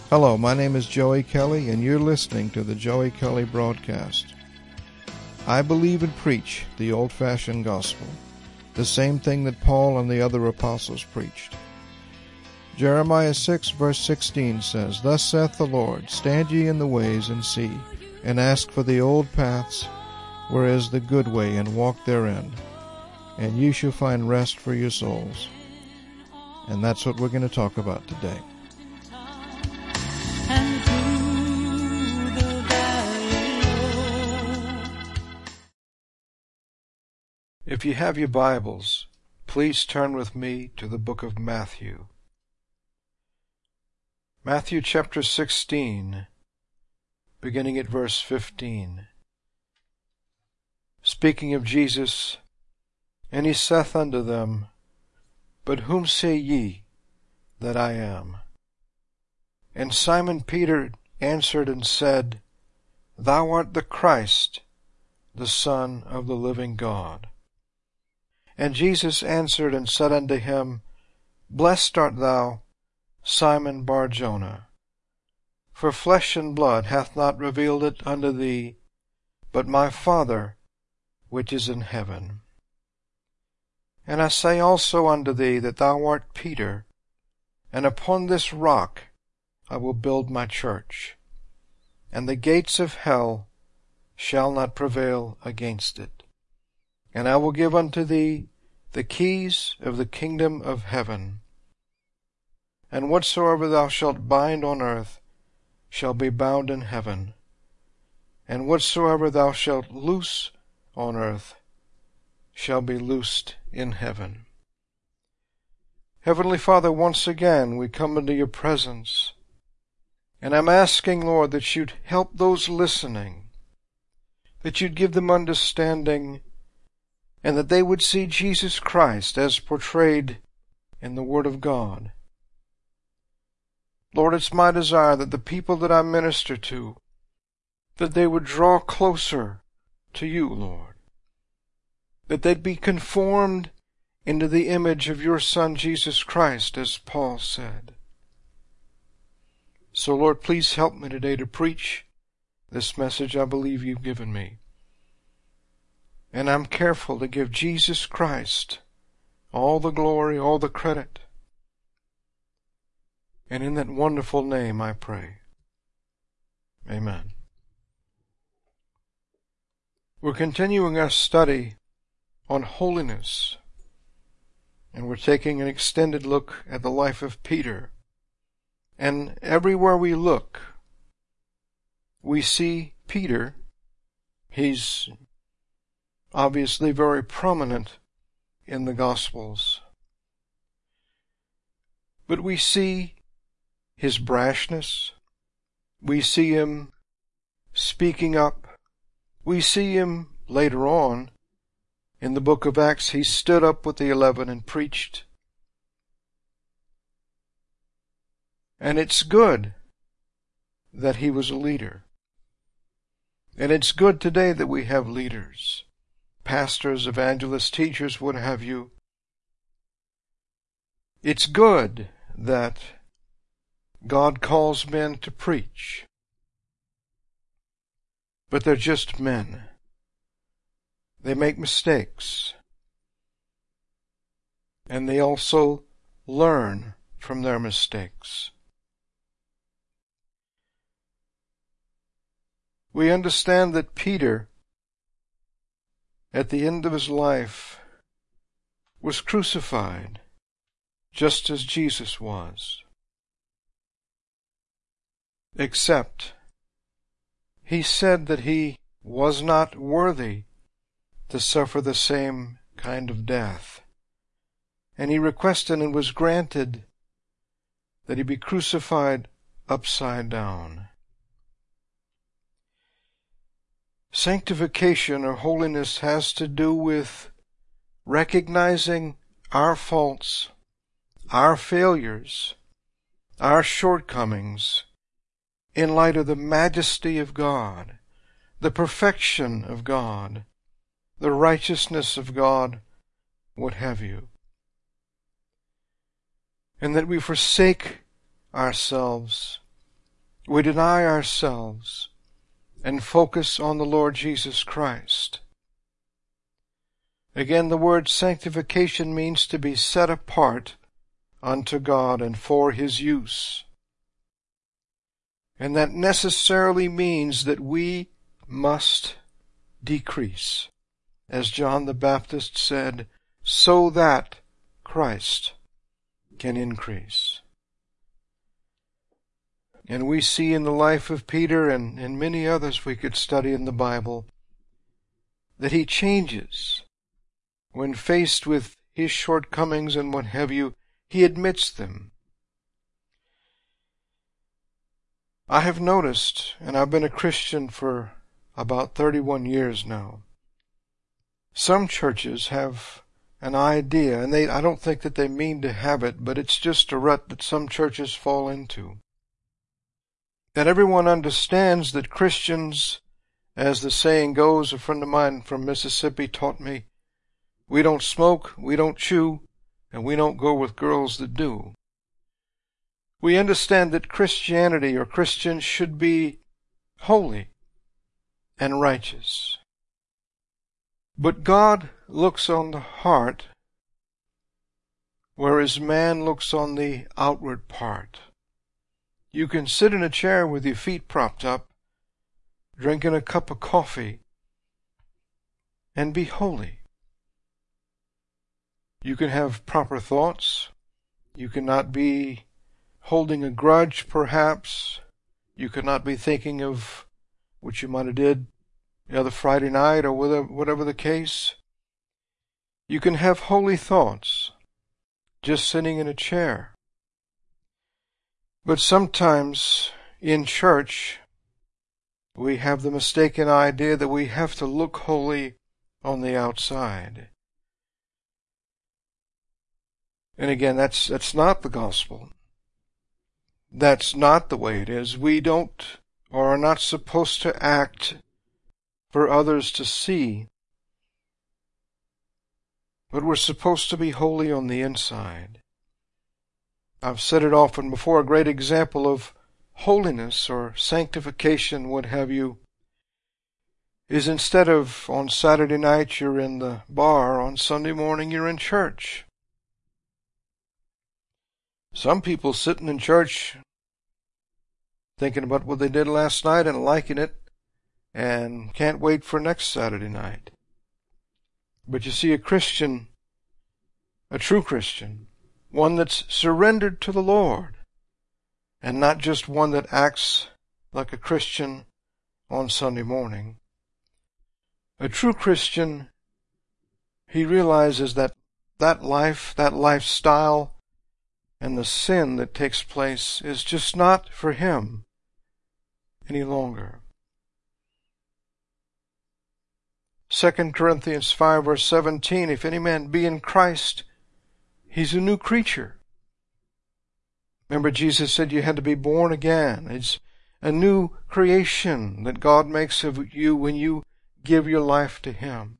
Hello, my name is Joey Kelly, and you're listening to the Joey Kelly Broadcast. I believe and preach the old-fashioned gospel, the same thing that Paul and the other apostles preached. Jeremiah 6, verse 16 says, "Thus saith the Lord, stand ye in the ways and see, and ask for the old paths, where is the good way, and walk therein, and you shall find rest for your souls." And that's what we're going to talk about today. If you have your Bibles, please turn with me to the book of Matthew. Matthew chapter 16, beginning at verse 15. Speaking of Jesus, and he saith unto them, But whom say ye that I am? And Simon Peter answered and said, Thou art the Christ, the Son of the living God. And Jesus answered and said unto him, Blessed art thou, Simon Bar-Jonah, for flesh and blood hath not revealed it unto thee, but my Father which is in heaven. And I say also unto thee that thou art Peter, and upon this rock I will build my church, and the gates of hell shall not prevail against it. And I will give unto thee the keys of the kingdom of heaven. And whatsoever thou shalt bind on earth shall be bound in heaven, and whatsoever thou shalt loose on earth shall be loosed in heaven. Heavenly Father, once again we come into your presence, and I'm asking, Lord, that you'd help those listening, that you'd give them understanding, and that they would see Jesus Christ as portrayed in the Word of God. Lord, it's my desire that the people that I minister to, that they would draw closer to you, Lord, that they'd be conformed into the image of your Son, Jesus Christ, as Paul said. So, Lord, please help me today to preach this message I believe you've given me. And I'm careful to give Jesus Christ all the glory, all the credit. And in that wonderful name I pray. Amen. We're continuing our study on holiness, and we're taking an extended look at the life of Peter. And everywhere we look, we see Peter. He's obviously very prominent in the Gospels. But we see his brashness. We see him speaking up. We see him later on in the book of Acts. He stood up with the 11 and preached. And it's good that he was a leader. And it's good today that we have leaders. Pastors, evangelists, teachers, what have you. It's good that God calls men to preach. But they're just men. They make mistakes. And they also learn from their mistakes. We understand that Peter, at the end of his life, was crucified, just as Jesus was. Except he said that he was not worthy to suffer the same kind of death. And he requested and was granted that he be crucified upside down. Sanctification or holiness has to do with recognizing our faults, our failures, our shortcomings in light of the majesty of God, the perfection of God, the righteousness of God, what have you. And that we forsake ourselves we deny ourselves and focus on the Lord Jesus Christ. Again, the word sanctification means to be set apart unto God and for His use. And that necessarily means that we must decrease, as John the Baptist said, so that Christ can increase. And we see in the life of Peter and many others we could study in the Bible that he changes. When faced with his shortcomings and what have you, he admits them. I have noticed, and I've been a Christian for about 31 years now, some churches have an idea, and I don't think that they mean to have it, but it's just a rut that some churches fall into, that everyone understands that Christians, as the saying goes, a friend of mine from Mississippi taught me, we don't smoke, we don't chew, and we don't go with girls that do. We understand that Christianity or Christians should be holy and righteous. But God looks on the heart, whereas man looks on the outward part. You can sit in a chair with your feet propped up, drinking a cup of coffee, and be holy. You can have proper thoughts. You cannot be holding a grudge, perhaps. You could not be thinking of what you might have did the other Friday night or whatever the case. You can have holy thoughts just sitting in a chair. But sometimes in church we have the mistaken idea that we have to look holy on the outside. And again, that's not the gospel. That's not the way it is. We don't or are not supposed to act for others to see, but we're supposed to be holy on the inside. I've said it often before, a great example of holiness or sanctification, what have you, is instead of on Saturday night you're in the bar, on Sunday morning you're in church. Some people sitting in church thinking about what they did last night and liking it and can't wait for next Saturday night. But you see, a Christian, a true Christian, one that's surrendered to the Lord and not just one that acts like a Christian on Sunday morning. A true Christian, he realizes that life, that lifestyle, and the sin that takes place is just not for him any longer. 2 Corinthians 5 verse 17, if any man be in Christ, he's a new creature. Remember, Jesus said you had to be born again. It's a new creation that God makes of you when you give your life to Him.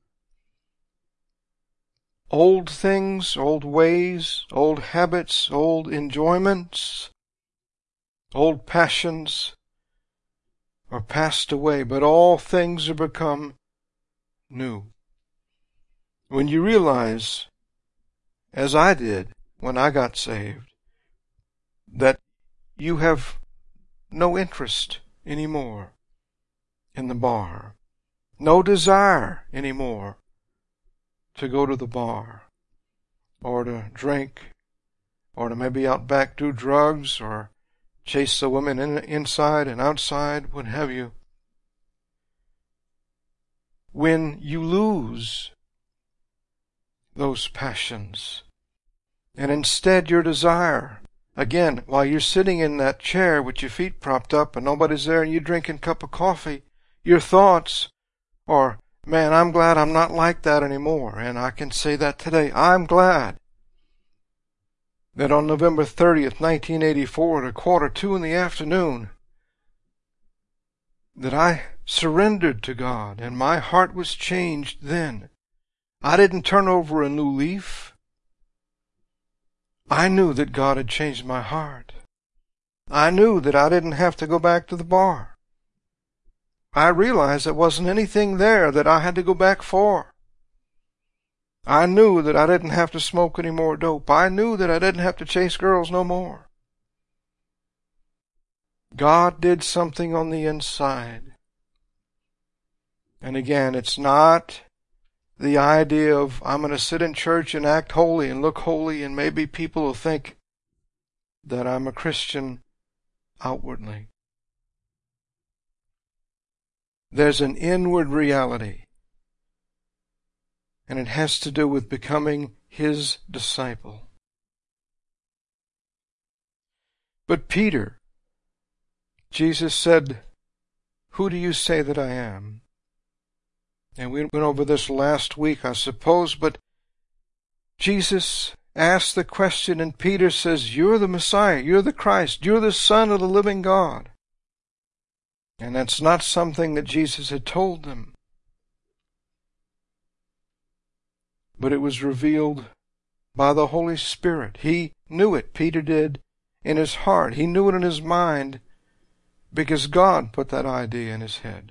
Old things, old ways, old habits, old enjoyments, old passions are passed away, but all things are become new. When you realize, as I did when I got saved, that you have no interest anymore in the bar, no desire anymore to go to the bar, or to drink, or to maybe out back do drugs, or chase the women inside and outside, what have you. When you lose those passions, and instead your desire, again, while you're sitting in that chair with your feet propped up and nobody's there and you're drinking a cup of coffee, your thoughts are, man, I'm glad I'm not like that anymore. And I can say that today. I'm glad that on November 30th, 1984, at 1:45 in the afternoon, that I surrendered to God and my heart was changed then. I didn't turn over a new leaf. I knew that God had changed my heart. I knew that I didn't have to go back to the bar. I realized there wasn't anything there that I had to go back for. I knew that I didn't have to smoke any more dope. I knew that I didn't have to chase girls no more. God did something on the inside. And again, it's not the idea of I'm going to sit in church and act holy and look holy, and maybe people will think that I'm a Christian outwardly. There's an inward reality, and it has to do with becoming His disciple. But Peter, Jesus said, "Who do you say that I am?" And we went over this last week, I suppose, but Jesus asked the question, and Peter says, "You're the Messiah, you're the Christ, you're the Son of the living God." And that's not something that Jesus had told them, but it was revealed by the Holy Spirit. He knew it, Peter did, in his heart. He knew it in his mind because God put that idea in his head.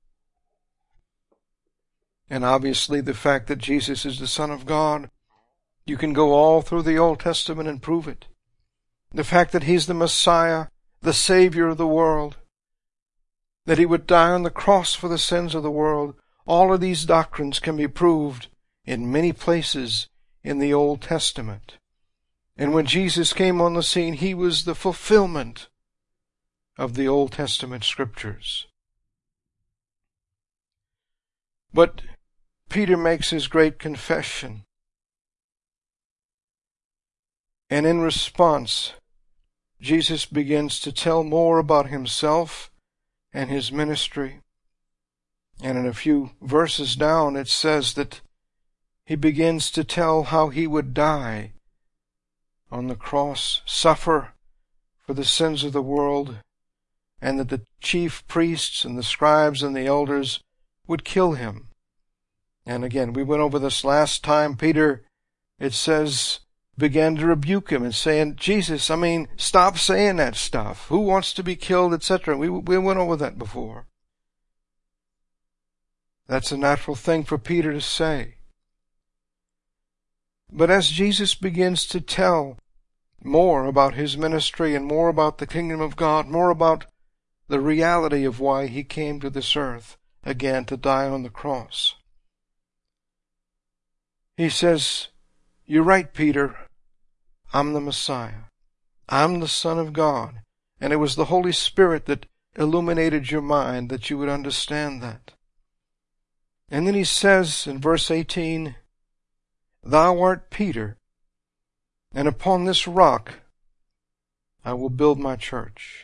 And obviously the fact that Jesus is the Son of God, you can go all through the Old Testament and prove it. The fact that He's the Messiah, the Savior of the world, that He would die on the cross for the sins of the world, all of these doctrines can be proved in many places in the Old Testament. And when Jesus came on the scene, He was the fulfillment of the Old Testament scriptures. But Peter makes his great confession. And in response, Jesus begins to tell more about Himself and His ministry. And in a few verses down, it says that He begins to tell how He would die on the cross, suffer for the sins of the world, and that the chief priests and the scribes and the elders would kill Him. And again, we went over this last time. Peter, it says, began to rebuke Him and saying, "Jesus, stop saying that stuff. Who wants to be killed, etc." We went over that before. That's a natural thing for Peter to say. But as Jesus begins to tell more about His ministry and more about the kingdom of God, more about the reality of why He came to this earth, again to die on the cross, He says, "You're right, Peter. I'm the Messiah. I'm the Son of God." And it was the Holy Spirit that illuminated your mind that you would understand that. And then He says in verse 18, "Thou art Peter, and upon this rock I will build my church.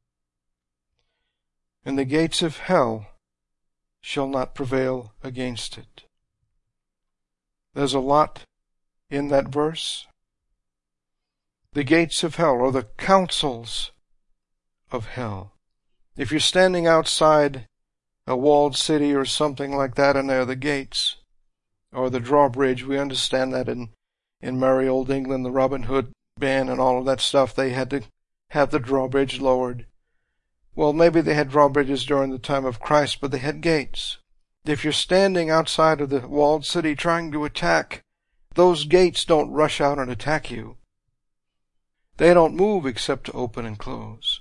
And the gates of hell shall not prevail against it." There's a lot in that verse. The gates of hell, or the councils of hell. If you're standing outside a walled city or something like that, and there are the gates, or the drawbridge, we understand that in merry old England, the Robin Hood band and all of that stuff, they had to have the drawbridge lowered. Well, maybe they had drawbridges during the time of Christ, but they had gates. If you're standing outside of the walled city trying to attack, those gates don't rush out and attack you. They don't move except to open and close.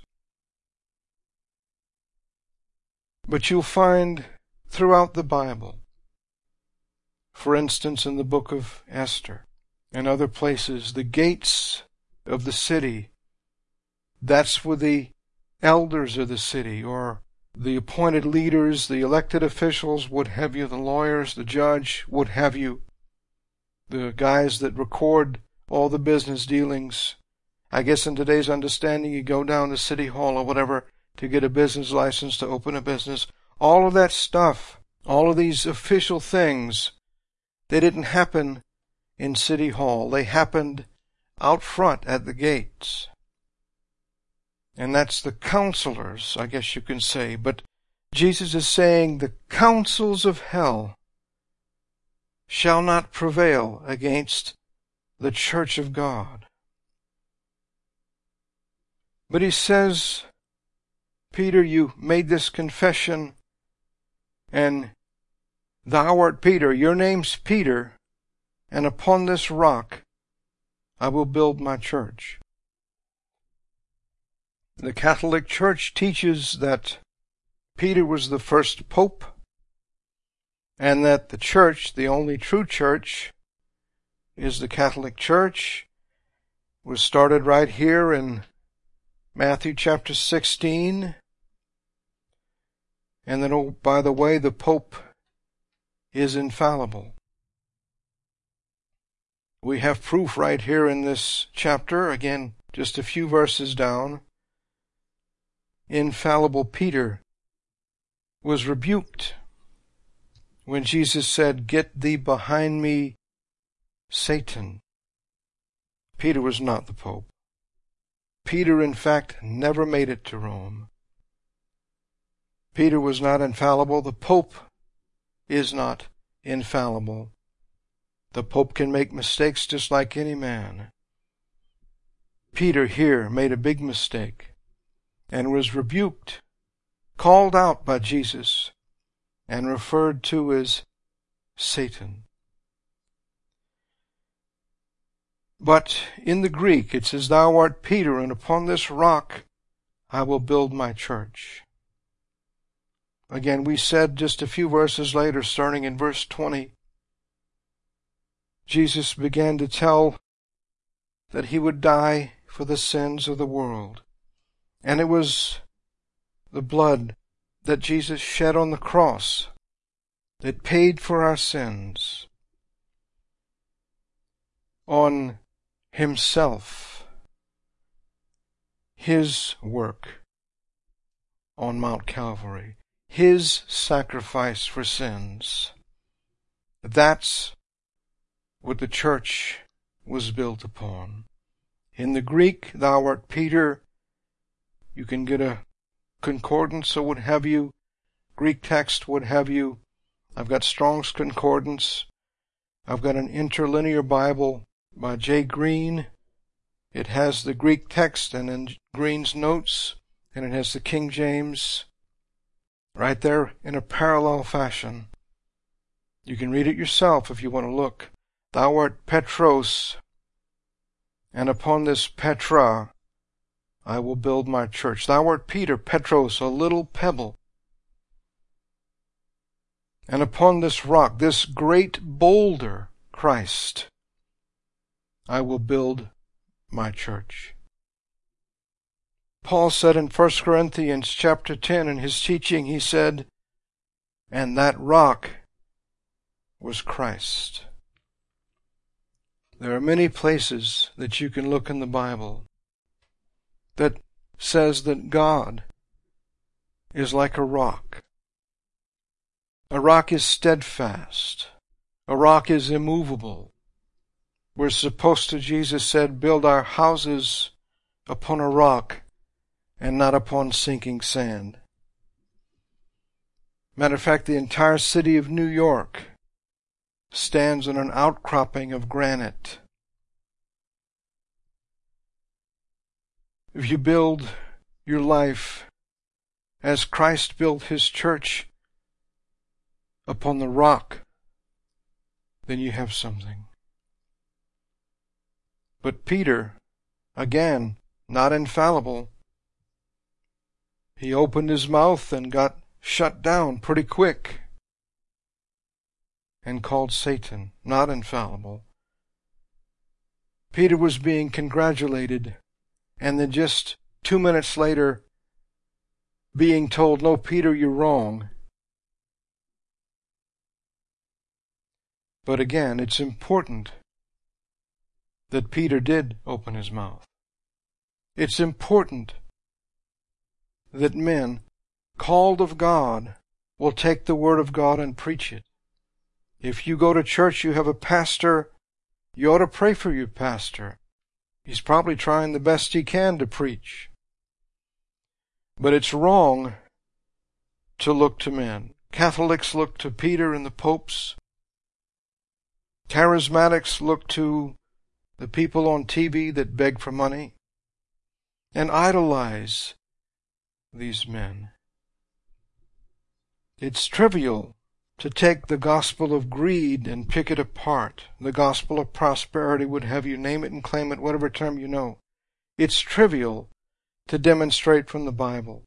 But you'll find throughout the Bible, for instance in the book of Esther and other places, the gates of the city, that's where the elders of the city, or the appointed leaders, the elected officials, would have you, the lawyers, the judge, would have you, the guys that record all the business dealings. I guess in today's understanding, you go down to City Hall or whatever to get a business license to open a business. All of that stuff, all of these official things, they didn't happen in City Hall. They happened out front at the gates. And that's the counselors, I guess you can say. But Jesus is saying the counsels of hell shall not prevail against the church of God. But he says, Peter, you made this confession, and thou art Peter, your name's Peter, and upon this rock I will build my church. The Catholic Church teaches that Peter was the first pope, and that the church, the only true church, is the Catholic Church. It was started right here in Matthew chapter 16. And then, oh, by the way, the Pope is infallible. We have proof right here in this chapter, again, just a few verses down. Infallible Peter was rebuked when Jesus said, "Get thee behind me, Satan." Peter was not the Pope. Peter, in fact, never made it to Rome. Peter was not infallible. The Pope is not infallible. The Pope can make mistakes just like any man. Peter here made a big mistake and was rebuked, called out by Jesus, and referred to as Satan. But in the Greek it says, "Thou art Peter, and upon this rock I will build my church." Again, we said just a few verses later, starting in verse 20, Jesus began to tell that he would die for the sins of the world. And it was the blood that Jesus shed on the cross that paid for our sins on himself, his work on Mount Calvary, his sacrifice for sins. That's what the church was built upon. In the Greek, thou art Peter. You can get a concordance or what have you, Greek text, what have you. I've got Strong's Concordance. I've got an interlinear Bible by J. Green. It has the Greek text and in Green's notes, and it has the King James right there in a parallel fashion. You can read it yourself if you want to look. Thou art Petros, and upon this Petra I will build my church. Thou art Peter, Petros, a little pebble. And upon this rock, this great boulder, Christ, I will build my church. Paul said in 1 Corinthians chapter 10 in his teaching, he said, and that rock was Christ. There are many places that you can look in the Bible that says that God is like a rock. A rock is steadfast. A rock is immovable. We're supposed to, Jesus said, build our houses upon a rock and not upon sinking sand. Matter of fact, the entire city of New York stands on an outcropping of granite. If you build your life as Christ built his church upon the rock, then you have something. But Peter, again, not infallible, he opened his mouth and got shut down pretty quick and called Satan not infallible. Peter was being congratulated, and then just 2 minutes later being told, no, Peter, you're wrong. But again, it's important that Peter did open his mouth. It's important that men called of God will take the word of God and preach it. If you go to church, you have a pastor, you ought to pray for your pastor. He's probably trying the best he can to preach. But it's wrong to look to men. Catholics look to Peter and the popes. Charismatics look to the people on TV that beg for money. and idolize these men. It's trivial to take the gospel of greed and pick it apart. The gospel of prosperity would have you name it and claim it, whatever term you know. It's trivial to demonstrate from the Bible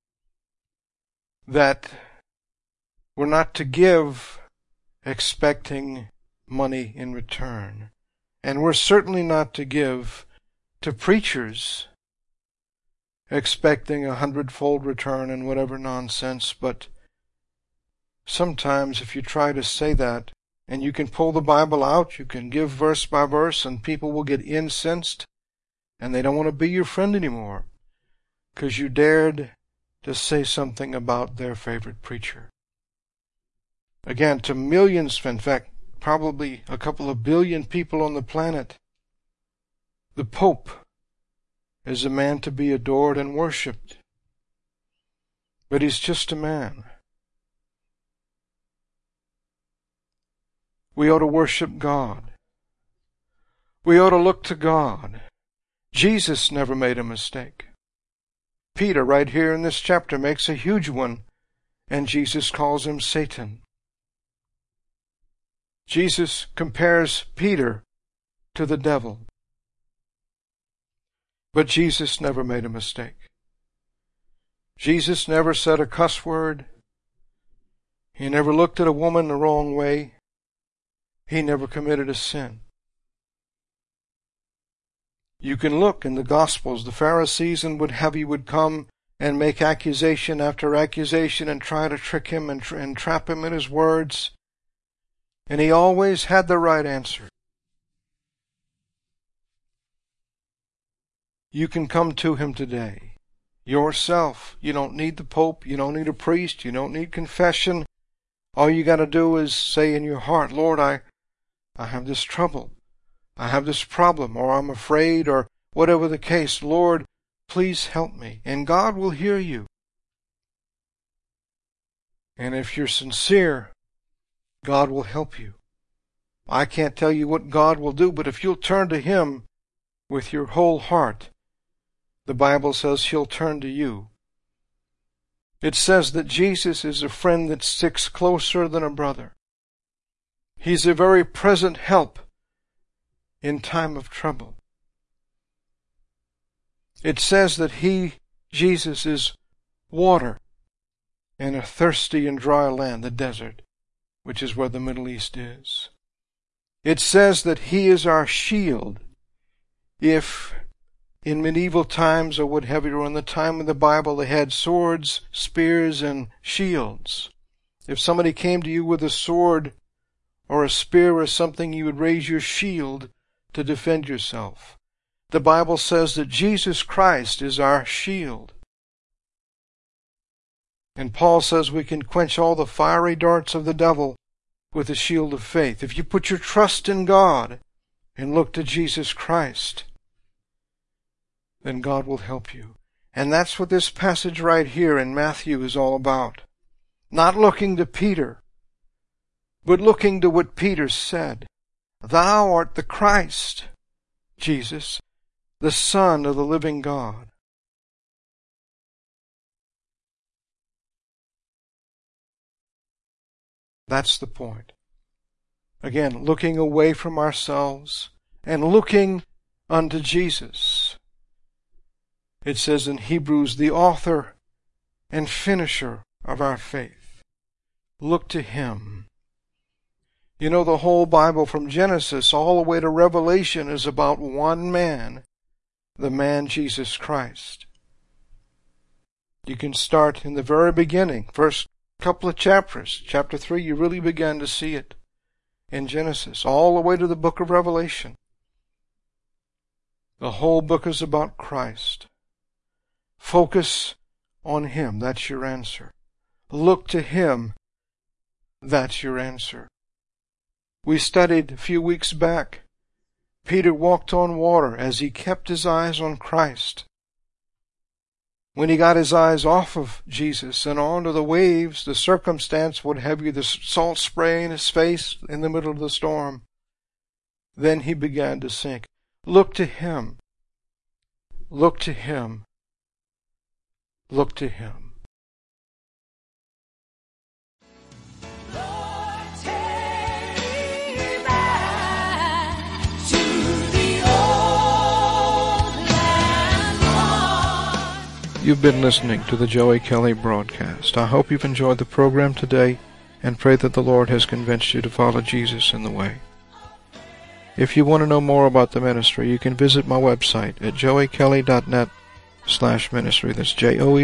that we're not to give expecting money in return. And we're certainly not to give to preachers expecting 100-fold return and whatever nonsense. But sometimes if you try to say that, and you can pull the Bible out, you can give verse by verse, and people will get incensed, and they don't want to be your friend anymore because you dared to say something about their favorite preacher. Again, to millions, in fact, probably a couple of billion people on the planet, the Pope is a man to be adored and worshipped. But he's just a man. We ought to worship God. We ought to look to God. Jesus never made a mistake. Peter, right here in this chapter, makes a huge one, and Jesus calls him Satan. Jesus compares Peter to the devil. But Jesus never made a mistake. Jesus never said a cuss word. He never looked at a woman the wrong way. He never committed a sin. You can look in the Gospels. The Pharisees and what have you would come and make accusation after accusation and try to trick him and trap him in his words. And he always had the right answer. You can come to him today, yourself. You don't need the Pope. You don't need a priest. You don't need confession. All you got to do is say in your heart, Lord, I have this trouble. I have this problem, or I'm afraid, or whatever the case. Lord, please help me. And God will hear you. And if you're sincere, God will help you. I can't tell you what God will do, but if you'll turn to Him with your whole heart, the Bible says He'll turn to you. It says that Jesus is a friend that sticks closer than a brother. He's a very present help in time of trouble. It says that He, Jesus, is water in a thirsty and dry land, the desert, which is where the Middle East is. It says that He is our shield. If in medieval times, or what have you, or in the time of the Bible, they had swords, spears, and shields. If somebody came to you with a sword or a spear or something, you would raise your shield to defend yourself. The Bible says that Jesus Christ is our shield. And Paul says we can quench all the fiery darts of the devil with the shield of faith. If you put your trust in God and look to Jesus Christ, then God will help you. And that's what this passage right here in Matthew is all about. Not looking to Peter, but looking to what Peter said. Thou art the Christ, Jesus, the Son of the living God. That's the point. Again, looking away from ourselves and looking unto Jesus. It says in Hebrews, the author and finisher of our faith. Look to Him. You know, the whole Bible from Genesis all the way to Revelation is about one man, the man Jesus Christ. You can start in the very beginning, first couple of chapters. Chapter 3, you really began to see it in Genesis, all the way to the book of Revelation. The whole book is about Christ. Focus on Him. That's your answer. Look to Him. That's your answer. We studied a few weeks back. Peter walked on water as he kept his eyes on Christ. When he got his eyes off of Jesus and onto the waves, the circumstance would have you the salt spray in his face in the middle of the storm. Then he began to sink. Look to Him. Look to Him. Look to Him. You've been listening to the Joey Kelly broadcast. I hope you've enjoyed the program today and pray that the Lord has convinced you to follow Jesus in the way. If you want to know more about the ministry, you can visit my website at joeykelly.net/ministry. That's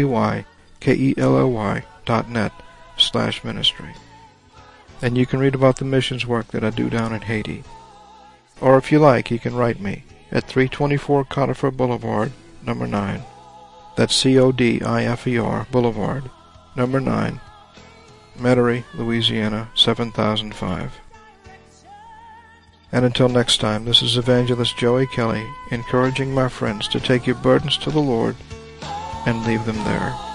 joeykelly.net/ministry. And you can read about the missions work that I do down in Haiti. Or if you like, you can write me at 324 Conifer Boulevard, number 9. That's Codifer Boulevard, number 9, Metairie, Louisiana, 7005. And until next time, this is Evangelist Joey Kelly, encouraging my friends to take your burdens to the Lord and leave them there.